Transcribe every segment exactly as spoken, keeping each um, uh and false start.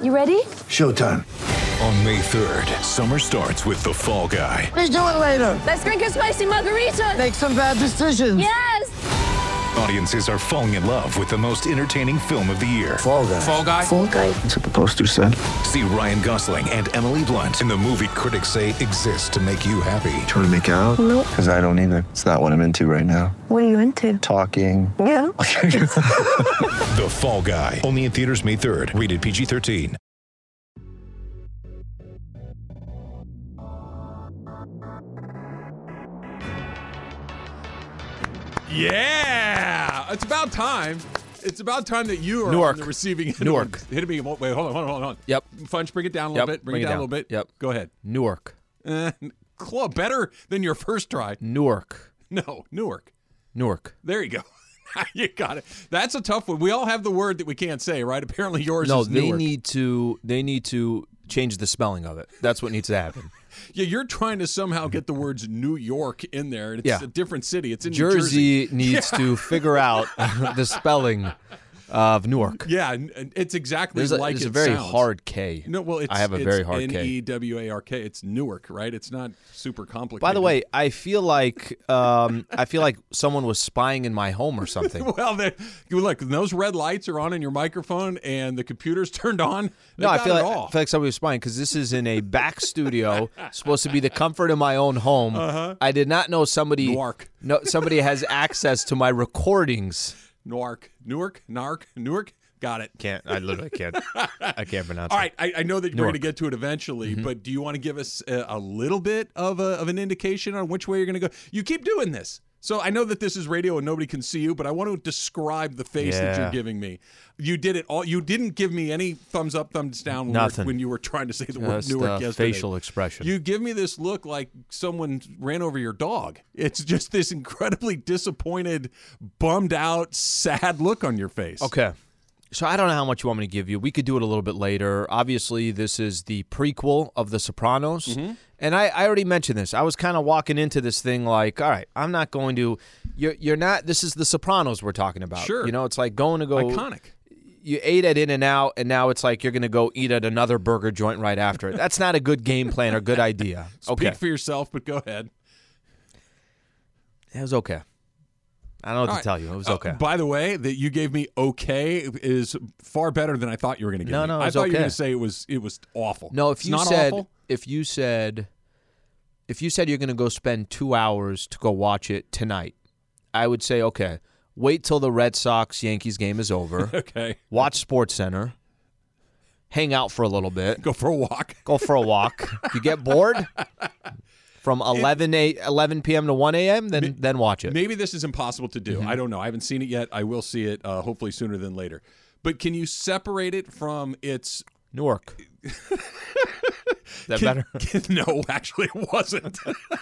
You ready? Showtime. On May third, summer starts with The Fall Guy. Let's do it later. Let's drink a spicy margarita. Make some bad decisions. Yes. Audiences are falling in love with the most entertaining film of the year. Fall Guy. Fall Guy? Fall Guy. That's what the poster said. See Ryan Gosling and Emily Blunt in the movie critics say exists to make you happy. Trying to make it out? Nope. Because I don't either. It's not what I'm into right now. What are you into? Talking. Yeah. The Fall Guy. Only in theaters May third. Rated P G thirteen. Yeah, it's about time. It's about time that you are Newark. on the receiving end. Newark. Hit me. Wait, hold on, hold on, hold on. Yep. Funch, bring it down a little Yep. bit. Bring, it down, a little bit. Yep. Go ahead. Newark. Uh, Club, better than your first try. Newark. No, Newark. Newark. There you go. You got it. That's a tough one. We all have the word that we can't say, right? Apparently yours No, is they Newark. need to. They need to change the spelling of it. That's what needs to happen. Yeah, you're trying to somehow get the words New York in there. It's Yeah. a different city. It's in Jersey, New Jersey. needs to figure out the spelling of Newark. Yeah, and and it's exactly There's a, like there's it a very sounds. hard K. No, well, it's, I have a it's very hard K. N E W A R K. It's Newark, right? It's not super complicated. By the way, I feel like um, I feel like someone was spying in my home or something. well, they, look, those red lights are on in your microphone and the computer's turned on. They No, I got feel it like I all. feel like somebody was spying because this is in a back studio, supposed to be the comfort of my own home. Uh-huh. I did not know somebody. Newark. No, somebody has access to my recordings. Newark, Newark, Nark, Newark. Got it. Can't I literally can't I can't pronounce All it. right, I, I know that we're Newark. going to get to it eventually, Mm-hmm. but do you want to give us a, a little bit of a, of an indication on which way you're going to go? You keep doing this. So I know that this is radio and nobody can see you, but I want to describe the face that you're Yeah. giving me. You did it all. You didn't give me any thumbs up, thumbs down when, Nothing. when you were trying to say the word Just Newark uh, yesterday. facial expression. You give me this look like someone ran over your dog. It's just this incredibly disappointed, bummed out, sad look on your face. Okay. So I don't know how much you want me to give you. We could do it a little bit later. Obviously, this is the prequel of The Sopranos. Mm-hmm. And I, I already mentioned this. I was kind of walking into this thing like, all right, I'm not going to you're you're not this is The Sopranos we're talking about. Sure. You know, it's like going to go Iconic. You ate at In-N-Out, and now it's like you're going to go eat at another burger joint right after it. That's not a good game plan or good idea. Okay. Speak for yourself, but go ahead. It was okay. I don't know what All to right. tell you. It was Uh, okay. by the way, that you gave me okay is far better than I thought you were going to give No, me. no, it I was thought you were okay. going to say it was it was awful. No, if It's you not said awful. if you said if you said you're going to go spend two hours to go watch it tonight, I would say okay. Wait till the Red Sox Yankees game is over. Okay, Watch Sports Center. Hang out for a little bit. go for a walk. Go for a walk. If you get bored from eleven p.m. to one a.m., then then watch it. Maybe this is impossible to Mm-hmm. do. I don't know. I haven't seen it yet. I will see it uh, hopefully sooner than later. But can you separate it from its? Newark. Is that Can- better? can- no, actually, it wasn't.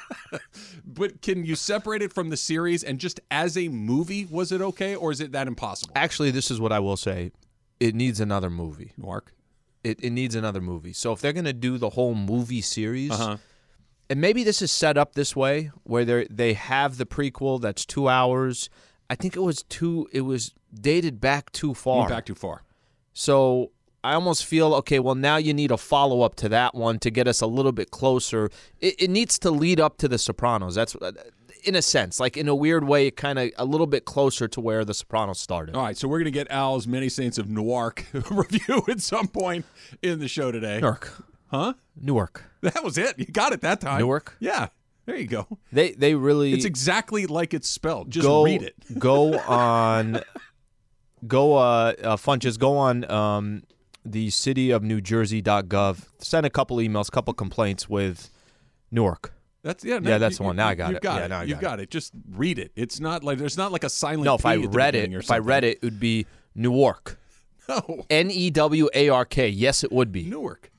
But can you separate it from the series and just as a movie, was it okay, or is it that impossible? Actually, this is what I will say. It needs another movie. Mark. It, it needs another movie. So if they're going to do the whole movie series, Uh-huh. and maybe this is set up this way, where they they have the prequel that's two hours. I think it was too. It was dated back too far. Went back too far. So I almost feel okay. Well, now you need a follow up to that one to get us a little bit closer. It, it needs to lead up to The Sopranos. That's in a sense, like in a weird way, kind of a little bit closer to where The Sopranos started. All right, so we're going to get Al's Many Saints of Newark review at some point in the show today. Newark, Huh? Newark, That was it. You got it that time. Newark. Yeah. There you go. They they really It's exactly like it's spelled. Just go read it. go on. Go uh, uh Funches. Go on um the city of New Jersey dot gov. Send a couple emails, couple complaints with Newark. That's yeah. Yeah, that's the one. Now I got you've it. Got Yeah, it. now I You've got got it. Just read it. It's not like there's not like a silent. No, if P I at the read it, beginning or if I something. read it, it would be Newark. No, N E W A R K. Yes, it would be. Newark.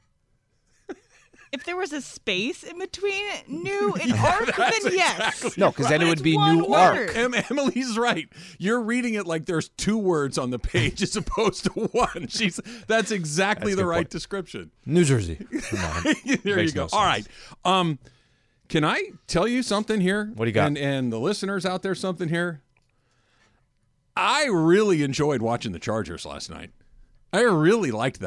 If there was a space in between new and arc, then yes. No, because then it But would it's be one New word. Arc. Em- Emily's right. You're reading it like there's two words on the page as opposed to one. She's that's exactly That's a the good right point. description. New Jersey. Come on. there you Makes go. no All sense. right. Um, can I tell you something here? What do you got? And, and the listeners out there, something here. I really enjoyed watching the Chargers last night. I really liked that.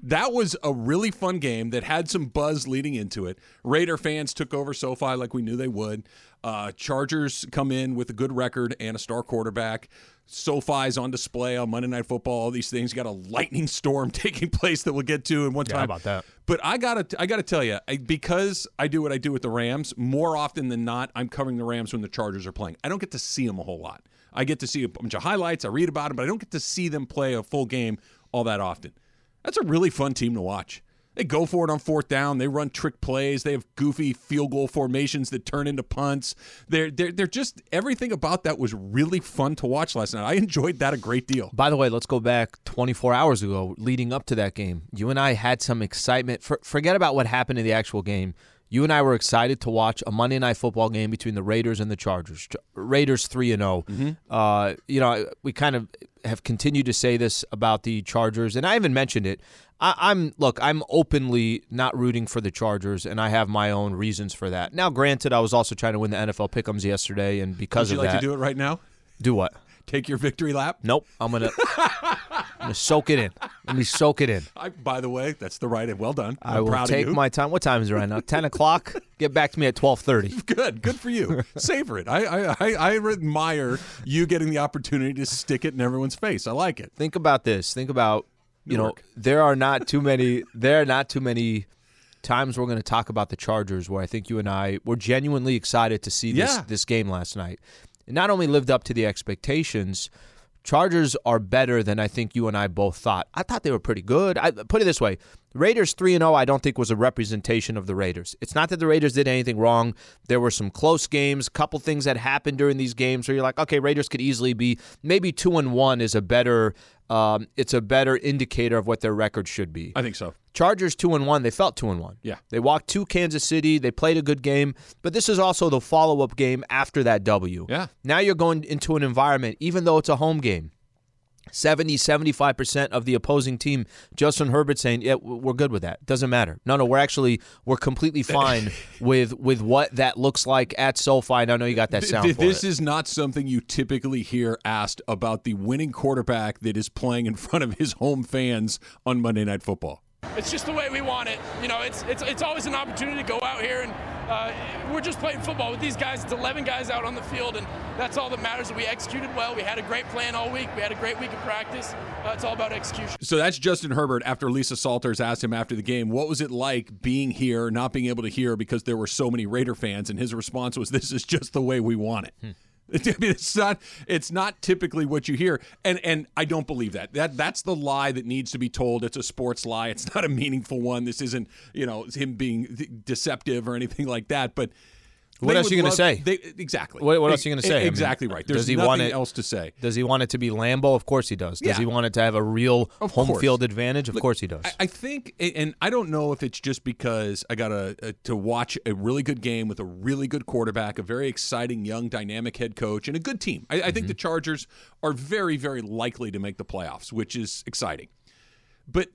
that was a really fun game that had some buzz leading into it. Raider fans took over SoFi like we knew they would. Uh, Chargers come in with a good record and a star quarterback. SoFi's on display on Monday Night Football. All these things. You got a lightning storm taking place that we'll get to in one Yeah, time. how about that? But I gotta, I gotta tell you, I, because I do what I do with the Rams, more often than not, I'm covering the Rams when the Chargers are playing. I don't get to see them a whole lot. I get to see a bunch of highlights. I read about them, but I don't get to see them play a full game all that often. That's a really fun team to watch. They go for it on fourth down. They run trick plays. They have goofy field goal formations that turn into punts. They're they're they're just everything about that was really fun to watch last night. I enjoyed that a great deal. By the way, let's go back twenty-four hours ago, leading up to that game. You and I had some excitement. For, forget about what happened in the actual game. You and I were excited to watch a Monday Night Football game between the Raiders and the Chargers. Raiders three and oh. Mm-hmm. Uh, you know, we kind of have continued to say this about the Chargers, and I haven't mentioned it. I, I'm look, I'm openly not rooting for the Chargers, and I have my own reasons for that. Now, granted, I was also trying to win the N F L Pick'ems yesterday, and because Would you of like that, to do it right now? do what? Take your victory lap? Nope. I'm gonna, I'm gonna soak it in. Let me soak it in. I, by the way, that's the right. Well done. I'm I will proud take of you. my time. What time is it right now? Ten o'clock. Get back to me at twelve thirty. Good, good for you. Savor it. I, I, I, I admire you getting the opportunity to stick it in everyone's face. I like it. Think about this. Think about you know Newark. there are not too many. There are not too many times we're going to talk about the Chargers where I think you and I were genuinely excited to see this Yeah. this game last night. It not only lived up to the expectations. Chargers are better than I think you and I both thought. I thought they were pretty good. I put it this way. Raiders three and oh I don't think was a representation of the Raiders. It's not that the Raiders did anything wrong. There were some close games, couple things that happened during these games where you're like, okay, Raiders could easily be maybe two and one is a better um, it's a better indicator of what their record should be. I think so. Chargers two and one, they felt two and one. Yeah. They walked to Kansas City, they played a good game, but this is also the follow-up game after that W. Yeah. Now you're going into an environment, even though it's a home game, seventy, seventy-five percent of the opposing team, Justin Herbert saying, yeah, we're good with that. Doesn't matter. No, no, we're actually, we're completely fine with with what that looks like at SoFi. And I know you got that Th- sound th- for This it. is not something you typically hear asked about the winning quarterback that is playing in front of his home fans on Monday Night Football. It's just the way we want it. You know, it's it's it's always an opportunity to go out here and uh, we're just playing football with these guys. It's eleven guys out on the field, and that's all that matters. We executed well. We had a great plan all week. We had a great week of practice. Uh, it's all about execution. So that's Justin Herbert after Lisa Salters asked him after the game, what was it like being here, not being able to hear because there were so many Raider fans? And his response was, this is just the way we want it. Hmm. I mean, it's not. It's not typically what you hear, and and I don't believe that. That that's the lie that needs to be told. It's a sports lie. It's not a meaningful one. This isn't, you know, him being deceptive or anything like that. But What they else are you would gonna love- say? They, exactly. What, what else are you going to say? I mean, Exactly right. There's does he nothing want it, else to say. Does he want it to be Lambeau? Of course he does. Does Yeah. he want it to have a real Of home course. field advantage? Of Look, course he does. I, I think, and I don't know if it's just because I got a, a, to watch a really good game with a really good quarterback, a very exciting, young, dynamic head coach, and a good team. I, I think Mm-hmm. the Chargers are very, very likely to make the playoffs, which is exciting. But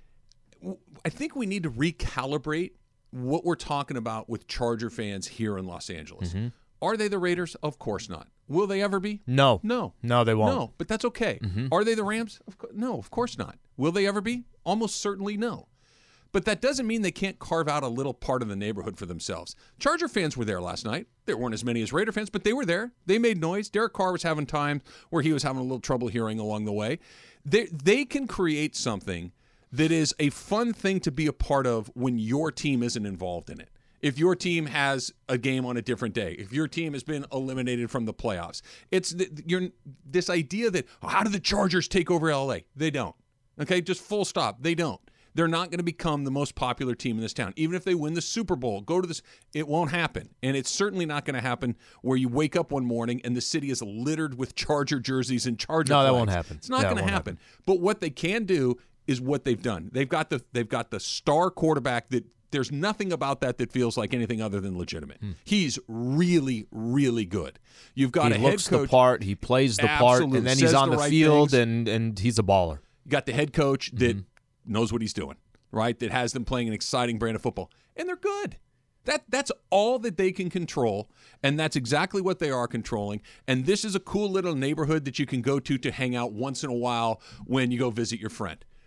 w- I think we need to recalibrate what we're talking about with Charger fans here in Los Angeles. Mm-hmm. Are they the Raiders? Of course not. Will they ever be? no. No. No, they won't. No, but that's okay. Mm-hmm. Are they the Rams? Of co- no, of course not. Will they ever be? Almost certainly no. But that doesn't mean they can't carve out a little part of the neighborhood for themselves. Charger fans were there last night. There weren't as many as Raider fans, but they were there. They made noise. Derek Carr was having times where he was having a little trouble hearing along the way. They, they can create something that is a fun thing to be a part of when your team isn't involved in it. If your team has a game on a different day, if your team has been eliminated from the playoffs, it's the, you're, this idea that, oh, how do the Chargers take over L A? They don't. Okay, just full stop. They don't. They're not going to become the most popular team in this town. Even if they win the Super Bowl, go to this, it won't happen. And it's certainly not going to happen where you wake up one morning and the city is littered with Charger jerseys and Charger No, that flags. won't happen. It's not That going to won't happen. happen. But what they can do is what they've done. They've got the they've got the star quarterback that there's nothing about that that feels like anything other than legitimate. Hmm. He's really, really good. You've got he a head looks coach. the part, he plays the part, Absolute. and then Says he's on the the, right field, things. and, and he's a baller. You got the head coach that Mm-hmm. knows what he's doing, right? That has them playing an exciting brand of football, and they're good. That that's all that they can control, and that's exactly what they are controlling. And this is a cool little neighborhood that you can go to to hang out once in a while when you go visit your friend.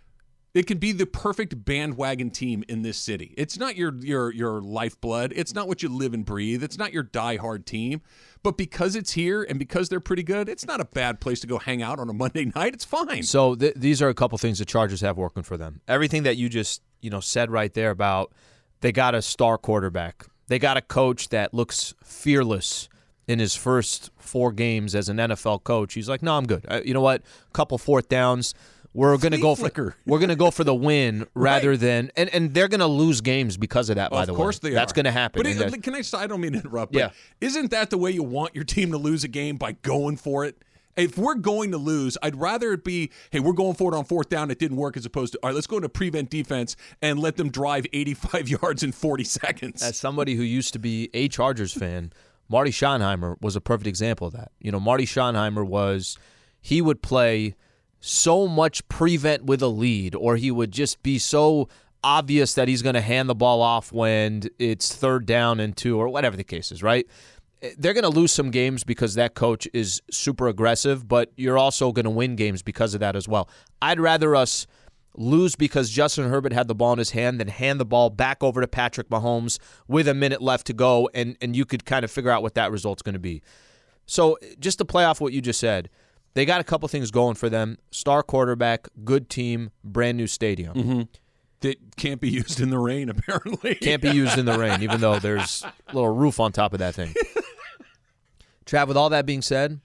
It could be the perfect bandwagon team in this city. It's not your your your lifeblood. It's not what you live and breathe. It's not your diehard team. But because it's here and because they're pretty good, it's not a bad place to go hang out on a Monday night. It's fine. So th- these are a couple things the Chargers have working for them. Everything that you just you know said right there about they got a star quarterback. They got a coach that looks fearless in his first four games as an N F L coach. He's like, no, I'm good. Uh, you know what? A couple fourth downs. We're going to go for flicker. we're going to go for the win rather Right. than and, and they're going to lose games because of that. Well, by the of course way, they that's are. going to happen. But And it, that- can I? I don't mean to interrupt. But Yeah. Isn't that the way you want your team to lose a game, by going for it? If we're going to lose, I'd rather it be, hey, we're going for it on fourth down. It didn't work, as opposed to, all right, let's go into prevent defense and let them drive eighty-five yards in forty seconds. As somebody who used to be a Chargers fan, Marty Schottenheimer was a perfect example of that. You know, Marty Schottenheimer was, he would play so much prevent with a lead, or he would just be so obvious that he's going to hand the ball off when it's third down and two, or whatever the case is, right? They're going to lose some games because that coach is super aggressive, but you're also going to win games because of that as well. I'd rather us lose because Justin Herbert had the ball in his hand than hand the ball back over to Patrick Mahomes with a minute left to go, and, and you could kind of figure out what that result's going to be. So just to play off what you just said, they got a couple things going for them. Star quarterback, good team, brand new stadium. Mm-hmm. That can't be used in the rain, apparently. Can't be used in the rain, even though there's a little roof on top of that thing. Trav, with all that being said,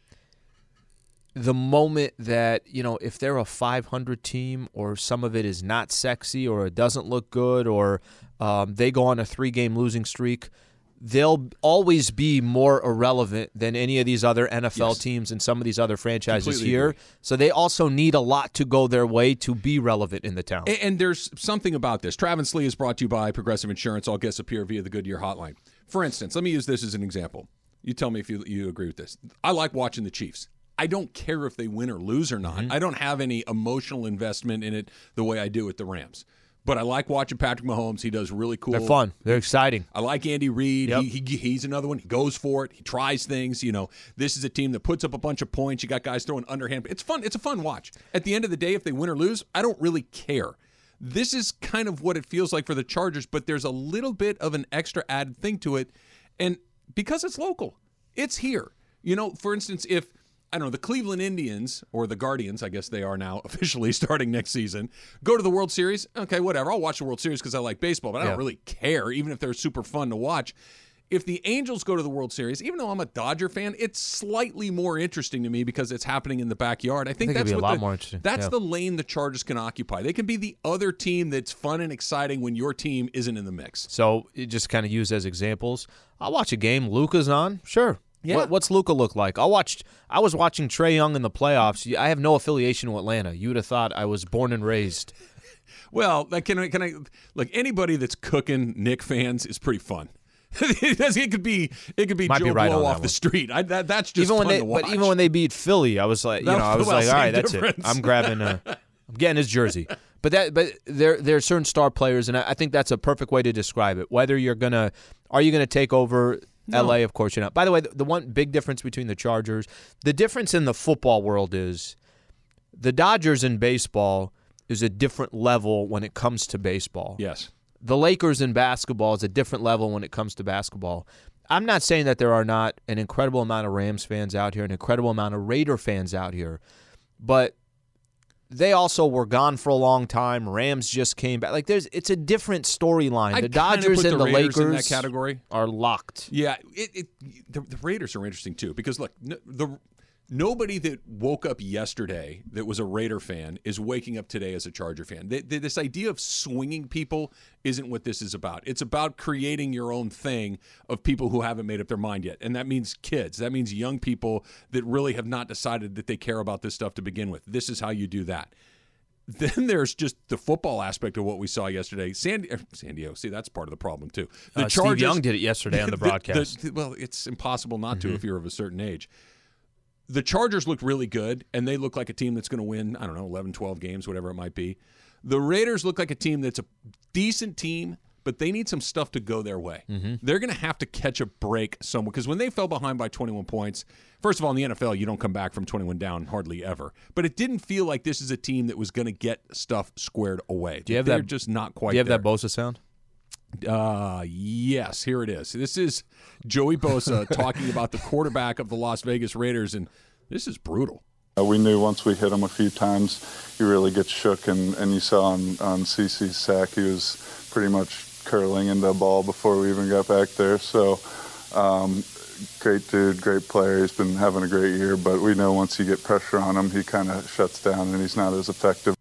the moment that, you know, if they're a five hundred team or some of it is not sexy or it doesn't look good or um, they go on a three-game losing streak, they'll always be more irrelevant than any of these other N F L Yes. teams and some of these other franchises Completely here. agree. So they also need a lot to go their way to be relevant in the town. And, and there's something about this. Travis Lee is brought to you by Progressive Insurance. All guests appear via the Goodyear hotline. For instance, let me use this as an example. You tell me if you, you agree with this. I like watching the Chiefs. I don't care if they win or lose or not. Mm-hmm. I don't have any emotional investment in it the way I do with the Rams. But I like watching Patrick Mahomes. He does really cool. They're fun. They're exciting. I like Andy Reid. Yep. He, he he's another one. He goes for it. He tries things. You know, this is a team that puts up a bunch of points. You got guys throwing underhand. It's fun. It's a fun watch. At the end of the day, if they win or lose, I don't really care. This is kind of what it feels like for the Chargers, but there's a little bit of an extra added thing to it, and because it's local, it's here. You know, for instance, if I don't know, the Cleveland Indians, or the Guardians, I guess they are now officially starting next season, go to the World Series, okay, whatever. I'll watch the World Series because I like baseball, but I Yeah. don't really care, even if they're super fun to watch. If the Angels go to the World Series, even though I'm a Dodger fan, it's slightly more interesting to me because it's happening in the backyard. I think, think it'd that's be a what lot the, more interesting. That's Yeah. the lane the Chargers can occupy. They can be the other team that's fun and exciting when your team isn't in the mix. So it just kind of use as examples. I'll watch a game. Luka's on. Sure. Yeah. What, what's Luka look like? I watched. I was watching Trae Young in the playoffs. I have no affiliation with Atlanta. You would have thought I was born and raised. Well, like, can I, can I look? Anybody that's cooking Knick fans is pretty fun. it could be it could be Might Joe be right Blow on that off one. the street. I, that, that's just even when fun they, to watch. but even when they beat Philly, I was like, you No, know, I was well, like, all same right, that's difference. it. I'm grabbing. A, I'm getting his jersey. But that, but there, there are certain star players, and I, I think that's a perfect way to describe it. Whether you're gonna, are you gonna take over L A? Of course you're not. By the way, the, the one big difference between the Chargers, the difference in the football world is, the Dodgers in baseball is a different level when it comes to baseball. yes. The Lakers in basketball is a different level when it comes to basketball. I'm not saying that there are not an incredible amount of Rams fans out here, an incredible amount of Raider fans out here, but they also were gone for a long time. Rams just came back. Like there's, it's a different storyline. I The kinda Dodgers put and the the Raiders Lakers in that category. are locked. Yeah, it, it the, the Raiders are interesting too because look, no, the nobody that woke up yesterday that was a Raider fan is waking up today as a Charger fan. They, they, this idea of swinging people isn't what this is about. It's about creating your own thing of people who haven't made up their mind yet, and that means kids. That means young people that really have not decided that they care about this stuff to begin with. This is how you do that. Then there's just the football aspect of what we saw yesterday. San, San Diego, see, that's part of the problem too. The Uh, Steve Young did it yesterday on the broadcast. the- well, it's impossible not to if you're of a certain age. The Chargers look really good, and they look like a team that's going to win, I don't know, eleven, twelve games, whatever it might be. The Raiders look like a team that's a decent team, but they need some stuff to go their way. Mm-hmm. They're going to have to catch a break somewhere, because when they fell behind by twenty-one points, first of all, in the N F L, you don't come back from twenty-one down hardly ever. But it didn't feel like this is a team that was going to get stuff squared away. Do you have They're that, just not quite Do you have there. that Bosa sound? Uh, yes, here it is. This is Joey Bosa talking about the quarterback of the Las Vegas Raiders, and this is brutal. Uh, we knew once we hit him a few times, he really gets shook, and, and you saw on, on CeCe's sack, he was pretty much curling into a ball before we even got back there. So, um, great dude, great player. He's been having a great year, but we know once you get pressure on him, he kind of shuts down and he's not as effective.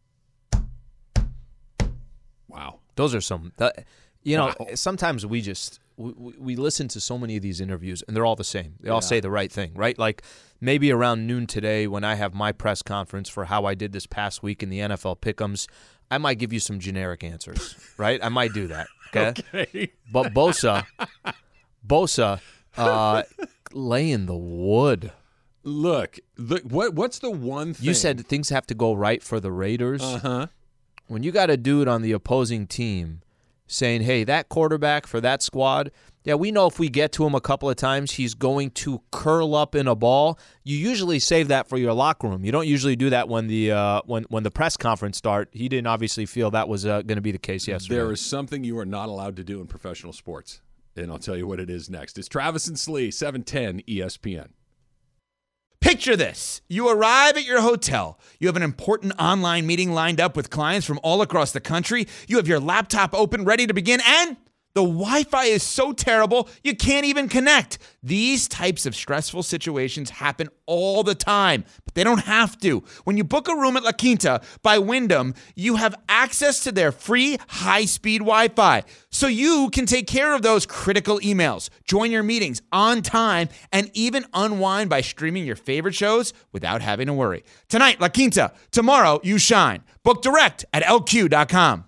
Wow. Those are some, that, you know, Wow. sometimes we just, we, we listen to so many of these interviews and they're all the same. They all say the right thing, right? Like maybe around noon today when I have my press conference for how I did this past week in the N F L Pick'ems, I might give you some generic answers, right? I might do that, okay? Okay. But Bosa, Bosa, uh, laying the wood. Look, the, what what's the one thing? You said things have to go right for the Raiders. Uh-huh. When you got a dude on the opposing team saying, hey, that quarterback for that squad, yeah, we know if we get to him a couple of times, he's going to curl up in a ball. You usually save that for your locker room. You don't usually do that when the uh, when when the press conference start. He didn't obviously feel that was uh, going to be the case yesterday. There is something you are not allowed to do in professional sports, and I'll tell you what it is next. It's Travis and Slee, seven ten E S P N. Picture this. You arrive at your hotel. You have an important online meeting lined up with clients from all across the country. You have your laptop open, ready to begin, and the Wi-Fi is so terrible, you can't even connect. These types of stressful situations happen all the time, but they don't have to. When you book a room at La Quinta by Wyndham, you have access to their free high-speed Wi-Fi, so you can take care of those critical emails, join your meetings on time, and even unwind by streaming your favorite shows without having to worry. Tonight, La Quinta. Tomorrow, you shine. Book direct at L Q dot com.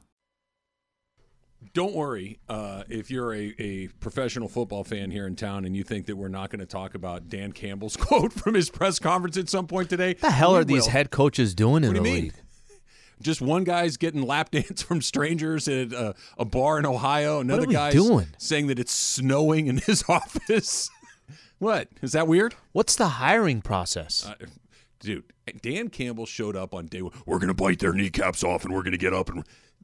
Don't worry uh, if you're a, a professional football fan here in town and you think that we're not going to talk about Dan Campbell's quote from his press conference at some point today. What the hell we are these will. head coaches doing in What do the you mean? league? Just one guy's getting lap dance from strangers at a, a bar in Ohio. Another What are we guy's doing? saying that it's snowing in his office. What? Is that weird? What's the hiring process? Uh, dude, Dan Campbell showed up on day one. We're going to bite their kneecaps off and we're going to get up. And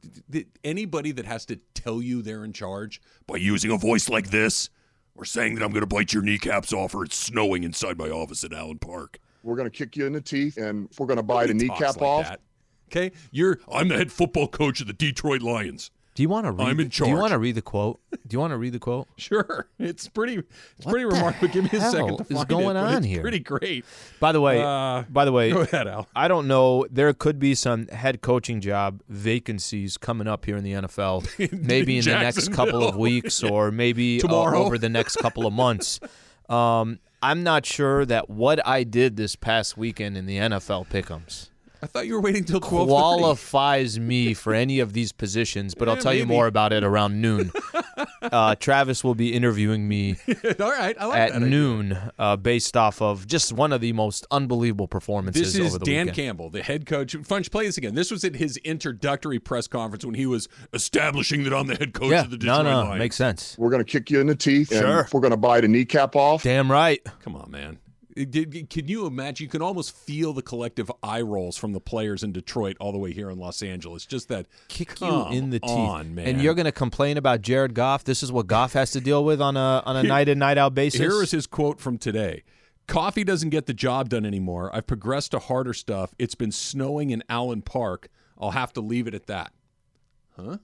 anybody that has to tell you they're in charge by using a voice like this or saying that I'm going to bite your kneecaps off or it's snowing inside my office at Allen Park. We're going to kick you in the teeth, and we're going to bite a Nobody talks kneecap like off. that. Okay, you're. I'm the head football coach of the Detroit Lions. Do you want to read? I'm in Do you charge. want to read the quote? Do you want to read the quote? Sure, it's pretty. It's What pretty the remarkable. Give me a second hell to is find going it, but on it's here? Pretty great. By the way, Uh, by the way, go ahead, Al. I don't know. There could be some head coaching job vacancies coming up here in the N F L, maybe in the next couple of Jacksonville. weeks, or maybe uh, Tomorrow. over the next couple of months. Um, I'm not sure that what I did this past weekend in the N F L Pick'ems I thought you were waiting till twelve thirty. qualifies me for any of these positions, but I'll Yeah, tell you maybe. more about it around noon. Uh, Travis will be interviewing me All right, I like at that idea. noon uh, based off of just one of the most unbelievable performances This is over the Dan weekend. Campbell, the head coach. Funch, play this again. This was at his introductory press conference when he was establishing that I'm the head coach Yeah, of the no, Detroit no, Lions. makes sense. We're going to kick you in the teeth, Sure. and we're going to bite a kneecap off. Damn right. Come on, man. It- did- Can you imagine? You can almost feel the collective eye rolls from the players in Detroit all the way here in Los Angeles. Just that Kick come you in the teeth. on, man. And you're going to complain about Jared Goff? This is what Goff has to deal with on a on a Here- night in, night out basis? Here is his quote from today. Coffee doesn't get the job done anymore. I've progressed to harder stuff. It's been snowing in Allen Park. I'll have to leave it at that. Huh?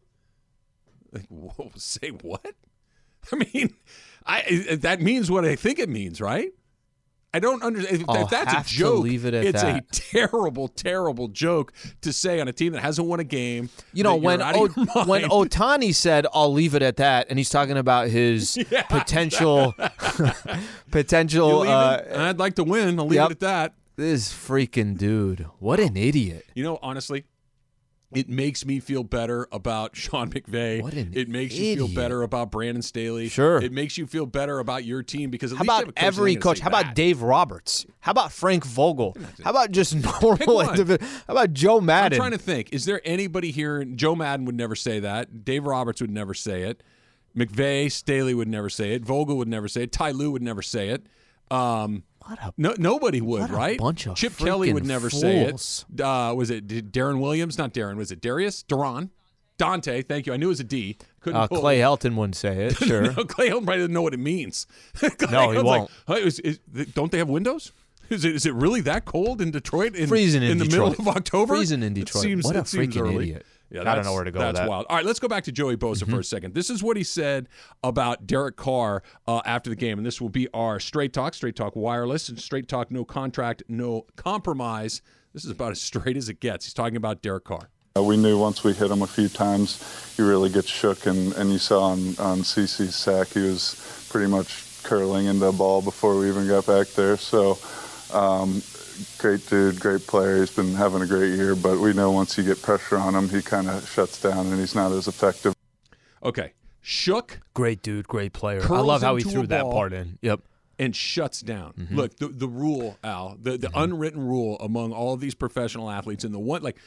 Like, whoa, say what? I mean, I that means what I think it means, right? I don't understand. If, I'll if that's have a to joke, leave it at it's that. a terrible, terrible joke to say on a team that hasn't won a game. You know, that you're when out of o- your when mind. Otani said, "I'll leave it at that," and he's talking about his Yeah. potential potential. You leave Uh, it? I'd like to win. I'll leave yep. it at that. This freaking dude, what an idiot! You know, honestly, It makes me feel better about Sean McVay. What an it makes you feel idiot. better about Brandon Staley. Sure. It makes you feel better about your team because at How least you have about a coach that's every gonna coach? say How about that. Dave Roberts? How about Frank Vogel? How about just normal one. individuals? How about Joe Madden? I'm trying to think. Is there anybody here? Joe Madden would never say that. Dave Roberts would never say it. McVay, Staley would never say it. Vogel would never say it. Ty Lue would never say it. Um, What a no, nobody would, what a right? bunch of Chip Kelly would freaking never fools. say it. Uh, was it D- Darren Williams? Not Darren. Was it Darius? Duran? Dante? Thank you. I knew it was a D. Couldn't uh, pull Clay it. Helton wouldn't say it. Sure. No, Clay Helton probably doesn't know what it means. Clay No, he Helton's won't. Like, hey, is, is, don't they have windows? Is it is it really that cold in Detroit? In, Freezing in in the Detroit. middle of October. Freezing in It Detroit. seems, What a it seems freaking early. idiot. Yeah, I don't that's- know where to go with That's that. wild. All right, let's go back to Joey Bosa for a second. This is what he said about Derek Carr uh, after the game, and this will be our Straight Talk, Straight Talk Wireless, and Straight Talk No Contract, No Compromise. This is about as straight as it gets. He's talking about Derek Carr. Uh, we knew once we hit him a few times, he really gets shook, and, and you saw on, on C C's sack, he was pretty much curling into a ball before we even got back there. So, um, great dude, great player. He's been having a great year, but we know once you get pressure on him, he kind of shuts down and he's not as effective. Okay, shook. Great dude, great player. I Curls love how he into threw a that ball. part in. Yep. And shuts down. Mm-hmm. Look, the the rule, Al, the, the unwritten rule among all of these professional athletes, and the one, like,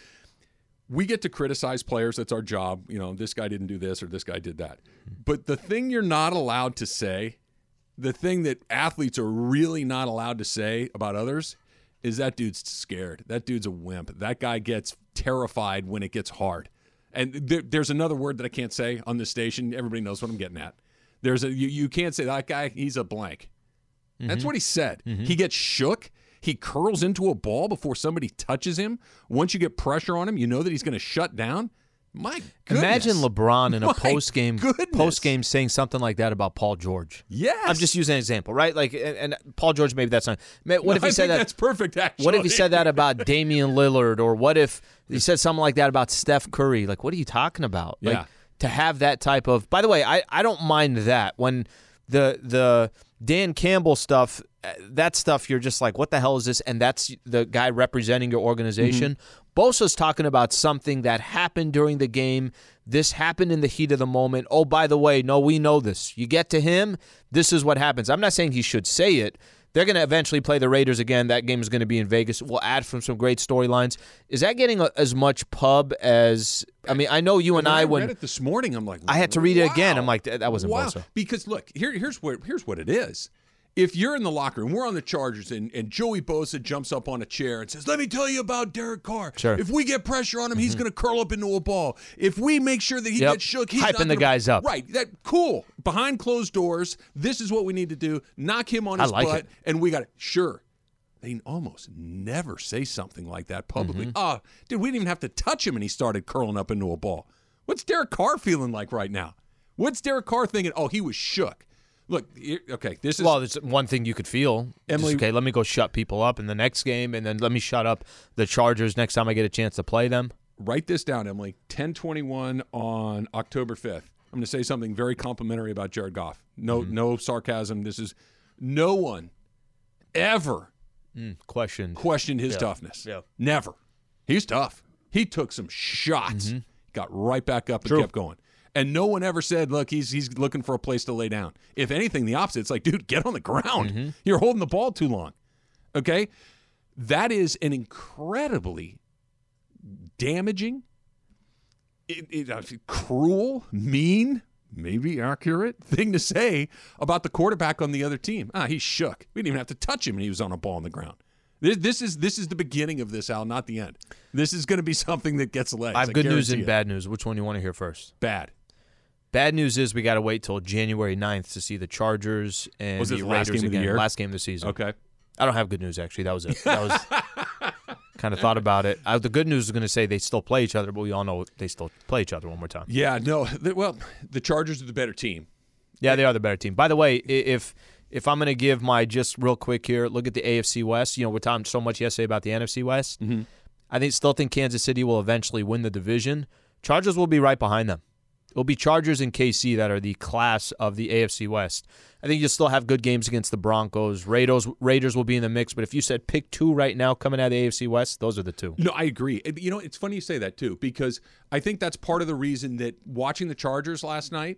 we get to criticize players. That's our job. You know, this guy didn't do this or this guy did that. But the thing you're not allowed to say, the thing that athletes are really not allowed to say about others is that dude's scared. That dude's a wimp. That guy gets terrified when it gets hard. And there, there's another word that I can't say on this station. Everybody knows what I'm getting at. There's a you, you can't say that guy, he's a blank. That's what he said. He gets shook. He curls into a ball before somebody touches him. Once you get pressure on him, you know that he's going to shut down. My goodness. Imagine LeBron in a My post game goodness. post game saying something like that about Paul George. Yes. I'm just using an example, right? Like, and, and Paul George, maybe that's not. What No, if he I said think that? that's perfect, actually. What if he said that about Damian Lillard, or what if he said something like that about Steph Curry? Like, what are you talking about? Like, Yeah. to have that type of. By the way, I, I don't mind that when the the Dan Campbell stuff. That stuff, you're just like, what the hell is this? And that's the guy representing your organization. Mm-hmm. Bosa's talking about something that happened during the game. This happened in the heat of the moment. Oh, by the way, no, we know this. You get to him, this is what happens. I'm not saying he should say it. They're going to eventually play the Raiders again. That game is going to be in Vegas. We'll add from some great storylines. Is that getting a, as much pub as – I mean, I know you and when I, I when read it this morning, I'm like, I had to read it wow. again. I'm like, that, that wasn't wow. Bosa. Because, look, here, here's, what, here's what it is. If you're in the locker room, we're on the Chargers, and, and Joey Bosa jumps up on a chair and says, let me tell you about Derek Carr. Sure. If we get pressure on him, mm-hmm. he's going to curl up into a ball. If we make sure that he Yep. gets shook, he's Hyping not the gonna, guys up. Right. That Cool. Behind closed doors, this is what we need to do. Knock him on I his like butt, it. and we got it. Sure. They almost never say something like that publicly. Mm-hmm. Oh, dude, we didn't even have to touch him, and he started curling up into a ball. What's Derek Carr feeling like right now? What's Derek Carr thinking? Oh, he was shook. Look, here- okay, this is Well, there's one thing you could feel. Emily- Just, okay, let me go shut people up in the next game, and then let me shut up the Chargers next time I get a chance to play them. write this down, Emily. ten twenty-one on October fifth. I'm going to say something very complimentary about Jared Goff. No, Mm-hmm. no sarcasm. This is no one ever Mm, questioned. questioned his Yeah. toughness. Yeah. Never. He's tough. He took some shots, Mm-hmm. got right back up and True. kept going. And no one ever said, look, he's he's looking for a place to lay down. If anything, the opposite. It's like, dude, get on the ground. Mm-hmm. You're holding the ball too long. Okay? That is an incredibly damaging, it, it, uh, cruel, mean, maybe accurate thing to say about the quarterback on the other team. Ah, he shook. We didn't even have to touch him, and he was on a ball on the ground. This, this is this is the beginning of this, Al, not the end. This is going to be something that gets legs. I have I good news guarantee and it. bad news. Which one do you want to hear first? Bad. Bad news is we got to wait till January ninth to see the Chargers and Was it the the last Raiders game of the again. year? Last game of the season. Okay. I don't have good news, actually. That was it. That was kind of thought about it. I, the good news is going to say they still play each other, but we all know they still play each other one more time. Yeah, no. The, well, the Chargers are the better team. Yeah, they are the better team. By the way, i- if if I'm going to give my just real quick here, look at the A F C West. You know, we're talking so much yesterday about the N F C West. Mm-hmm. I think still think Kansas City will eventually win the division. Chargers will be right behind them. It'll be Chargers and K C that are the class of the A F C West. I think you'll still have good games against the Broncos. Raiders, Raiders will be in the mix, but if you said pick two right now coming out of the A F C West, those are the two. No, I agree. You know, it's funny you say that too, because I think that's part of the reason that watching the Chargers last night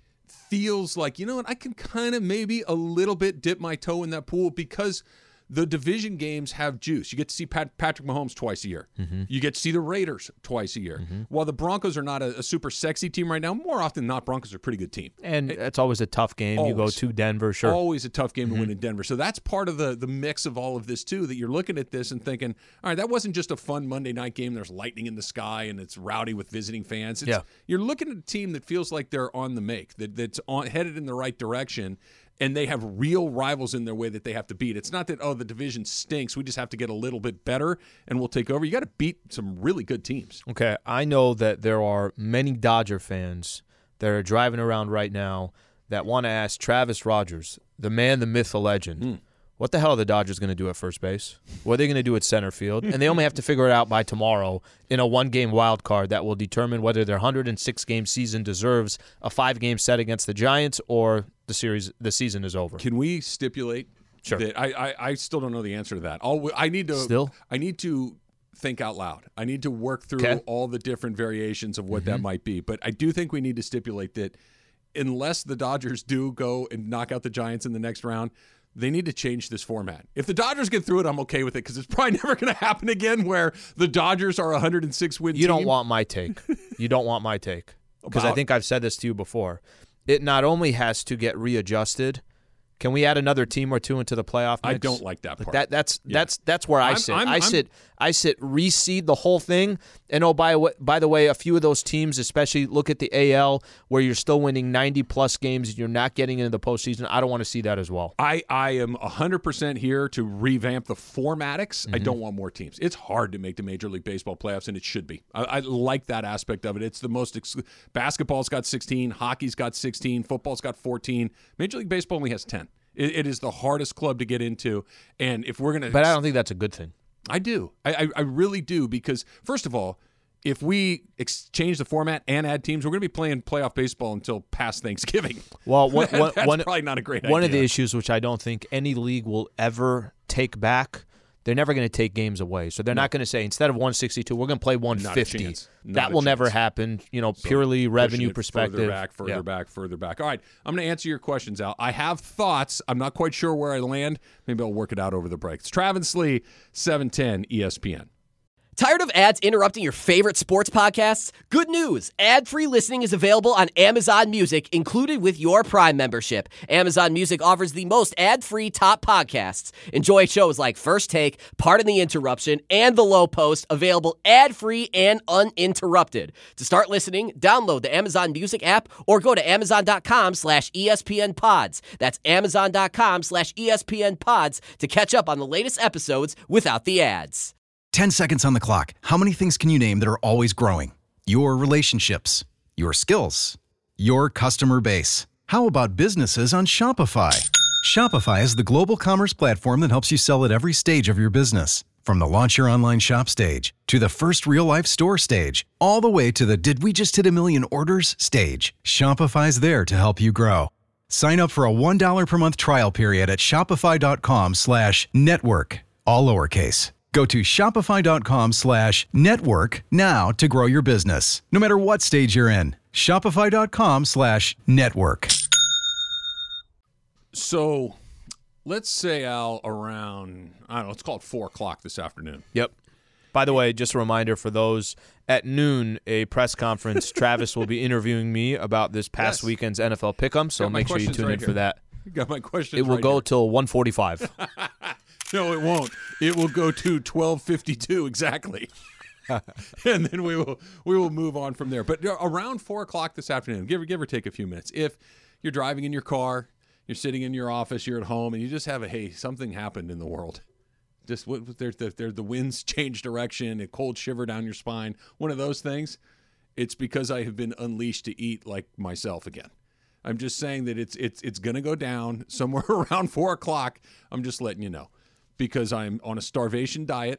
feels like, you know what, I can kind of maybe a little bit dip my toe in that pool because the division games have juice. You get to see Pat, Patrick Mahomes twice a year. Mm-hmm. You get to see the Raiders twice a year. Mm-hmm. While the Broncos are not a, a super sexy team right now, more often than not, Broncos are a pretty good team. And it's always a tough game. Always. You go to Denver, sure. Always a tough game mm-hmm. to win in Denver. So that's part of the, the mix of all of this, too, that you're looking at this and thinking, all right, that wasn't just a fun Monday night game. There's lightning in the sky and it's rowdy with visiting fans. It's, yeah. You're looking at a team that feels like they're on the make, that, that's on, headed in the right direction. And they have real rivals in their way that they have to beat. It's not that, oh, the division stinks. We just have to get a little bit better and we'll take over. You got to beat some really good teams. Okay, I know that there are many Dodger fans that are driving around right now that want to ask Travis Rogers, the man, the myth, the legend, mm. what the hell are the Dodgers going to do at first base? What are they going to do at center field? And they only have to figure it out by tomorrow in a one-game wild card that will determine whether their one hundred six game season deserves a five-game set against the Giants or the series, the season is over. Can we stipulate sure. that I, I, I still don't know the answer to that. I'll, I need to still I need to think out loud. I need to work through okay. all the different variations of what mm-hmm. that might be. But I do think we need to stipulate that unless the Dodgers do go and knock out the Giants in the next round, they need to change this format. If the Dodgers get through it, I'm okay with it because it's probably never going to happen again where the Dodgers are a one hundred six win team. You don't want my take. You don't want my take. Because I think I've said this to you before. It not only has to get readjusted. Can we add another team or two into the playoff mix? I don't like that part. Like that, that's yeah. that's that's where I I'm, sit. I'm, I I'm, sit. I sit. Reseed the whole thing. And oh, by by the way, a few of those teams, especially look at the A L, where you're still winning ninety plus games and you're not getting into the postseason. I don't want to see that as well. I I am one hundred percent here to revamp the formatics. Mm-hmm. I don't want more teams. It's hard to make the Major League Baseball playoffs, and it should be. I, I like that aspect of it. It's the most ex- basketball's got sixteen, hockey's got sixteen, football's got fourteen. Major League Baseball only has ten. It, it is the hardest club to get into, and if we're gonna, but I don't think that's a good thing. I do. I I, I really do because first of all, if we ex- change the format and add teams, we're going to be playing playoff baseball until past Thanksgiving. Well, one, that, that's one, probably not a great one idea. of the issues which I don't think any league will ever take back. They're never going to take games away. So they're no. not going to say, instead of one sixty-two, we're going to play one fifty. That will never happen, you know, so purely revenue perspective. Further back, further yeah. back, further back. All right, I'm going to answer your questions, Al. I have thoughts. I'm not quite sure where I land. Maybe I'll work it out over the break. It's Travis Lee, seven ten E S P N. Tired of ads interrupting your favorite sports podcasts? Good news! Ad-free listening is available on Amazon Music, included with your Prime membership. Amazon Music offers the most ad-free top podcasts. Enjoy shows like First Take, Pardon the Interruption, and The Low Post, available ad-free and uninterrupted. To start listening, download the Amazon Music app or go to amazon.com slash ESPN pods. That's amazon.com slash ESPN pods to catch up on the latest episodes without the ads. ten seconds on the clock. How many things can you name that are always growing? Your relationships, your skills, your customer base. How about businesses on Shopify? Shopify is the global commerce platform that helps you sell at every stage of your business. From the launch your online shop stage to the first real-life store stage, all the way to the did we just hit a million orders stage. Shopify's there to help you grow. Sign up for a one dollar per month trial period at shopify.com slash network, all lowercase. Go to shopify.com slash network now to grow your business, no matter what stage you're in. Shopify.com slash network. So let's say, Al, around, I don't know, let's call it four o'clock this afternoon. Yep. By the way, just a reminder for those, at noon, a press conference, Travis will be interviewing me about this past yes. weekend's N F L Pick'em, so make sure you tune right in here. for that. You got my questions It will right go here. till one forty-five. No, it won't. It will go to twelve fifty-two exactly. And then we will we will move on from there. But around four o'clock this afternoon, give, give or take a few minutes, if you're driving in your car, you're sitting in your office, you're at home, and you just have a, hey, something happened in the world. Just what there's the, there, the winds change direction, a cold shiver down your spine, one of those things, it's because I have been unleashed to eat like myself again. I'm just saying that it's it's it's going to go down somewhere around four o'clock. I'm just letting you know. Because I'm on a starvation diet,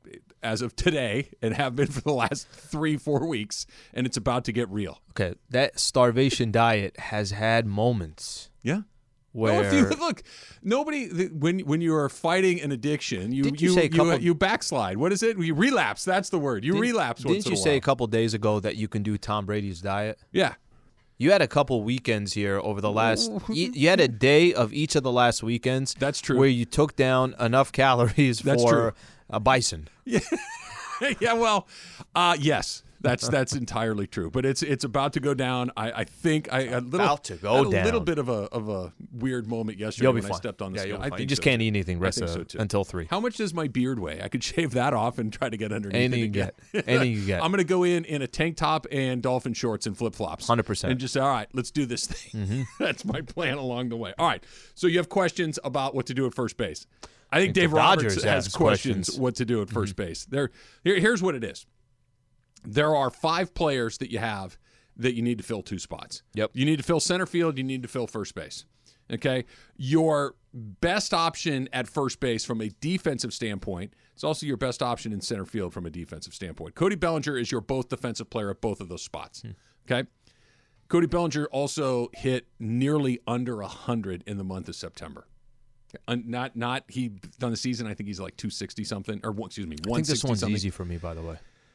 as of today and have been for the last three, four weeks, and it's about to get real. Okay, that starvation diet has had moments. Yeah. Where No, if you, look, nobody when when you are fighting an addiction, you Didn't you you say a you, couple- you backslide. What is it? You relapse. That's the word. You Didn't- relapse. Once Didn't in you a say while. a couple days ago that you can do Tom Brady's diet? Yeah. You had a couple weekends here over the last. You, you had a day of each of the last weekends. That's true. Where you took down enough calories That's for true. a bison. Yeah. yeah. Well, uh, yes. That's that's entirely true, but it's it's about to go down. I, I think I a little About to go I had a down. little bit of a of a weird moment yesterday You'll be when fine. I stepped on the Yeah, scale. you'll be I fine. think You just so, can't too. eat anything I rest think of- so, too. until three. How much does my beard weigh? I could shave that off and try to get underneath. Anything it you again. get. Anything you get. I'm going to go in in a tank top and dolphin shorts and flip flops. one hundred percent. And just say, all right, let's do this thing. Mm-hmm. That's my plan along the way. All right. So you have questions about what to do at first base. I think, think the Dave Roberts Dodgers has ask questions, questions. what to do at 1st base. There, here, here's what it is. There are five players that you have that you need to fill two spots. Yep. You need to fill center field. You need to fill first base. Okay. Your best option at first base from a defensive standpoint is also your best option in center field from a defensive standpoint. Cody Bellinger is your both defensive player at both of those spots. Hmm. Okay. Cody Bellinger also hit nearly under one hundred in the month of September. Un- Not, not he done the season. I think he's like two sixty something, or one, excuse me, I one think sixty this one's something. easy for me, by the way.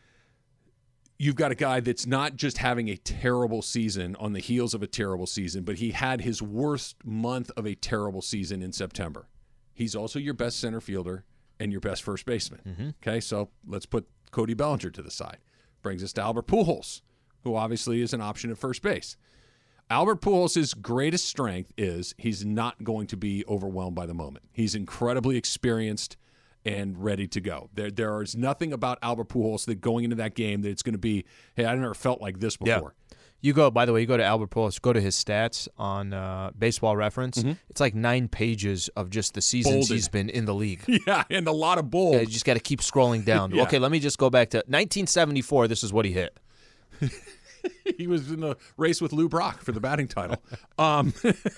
You've got a guy that's not just having a terrible season on the heels of a terrible season, but he had his worst month of a terrible season in September. He's also your best center fielder and your best first baseman. Mm-hmm. Okay, so let's put Cody Bellinger to the side. Brings us to Albert Pujols, who obviously is an option at first base. Albert Pujols' greatest strength is he's not going to be overwhelmed by the moment. He's incredibly experienced and ready to go. There there is nothing about Albert Pujols that going into that game that it's going to be, hey, I never felt like this before. Yeah. You go, by the way, you go to Albert Pujols, go to his stats on uh, Baseball Reference. Mm-hmm. It's like nine pages of just the seasons Bolded. he's been in the league. Yeah, and a lot of bold. Yeah, you just got to keep scrolling down. Yeah. Okay, let me just go back to nineteen seventy-four. This is what he hit. He was in the race with Lou Brock for the batting title. Um,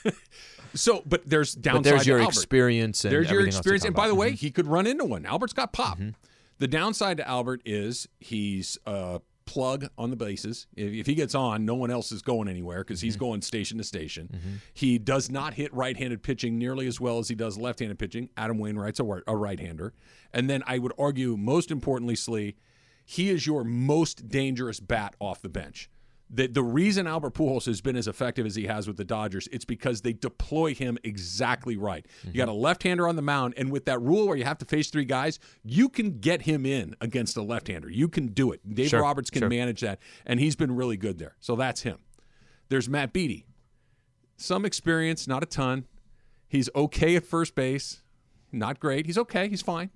so, but there's downside But there's to your Albert. experience and There's your everything else to experience. talk And by about. the way, Mhm. he could run into one. Albert's got pop. The downside to Albert is he's a plug on the bases. If, if he gets on, no one else is going anywhere because he's going station to station. He does not hit right-handed pitching nearly as well as he does left-handed pitching. Adam Wainwright's a, wa- a right-hander. And then I would argue, most importantly, Slee, he is your most dangerous bat off the bench. The, the reason Albert Pujols has been as effective as he has with the Dodgers, it's because they deploy him exactly right. You got a left-hander on the mound, and with that rule where you have to face three guys, you can get him in against a left-hander. You can do it. Dave Sure, Roberts can sure. manage that, and he's been really good there. So that's him. There's Matt Beattie. Some experience, not a ton. He's okay at first base. Not great. He's okay. He's fine.